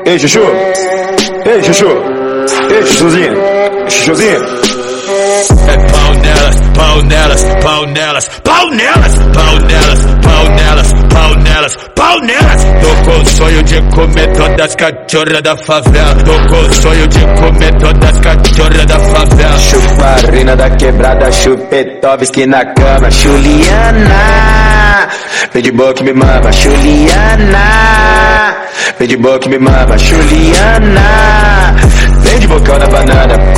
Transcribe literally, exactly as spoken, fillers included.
Ei, chuchu! Ei, chuchu! Ei, chuchuzinho! Chuchuzinho! É pau nelas, pau nelas, pau nelas, pau nelas, pau nelas, pau nelas, pau nelas, pau nelas. Tô com o sonho de comer todas as cachorras da favela. Tô com o sonho de comer todas as cachorras da favela. Chuparina da quebrada, Chupetovski na cama. Juliana, vem de boa que me mama. Juliana, vem de boa que me mama. Juliana, vem de bocão na banana.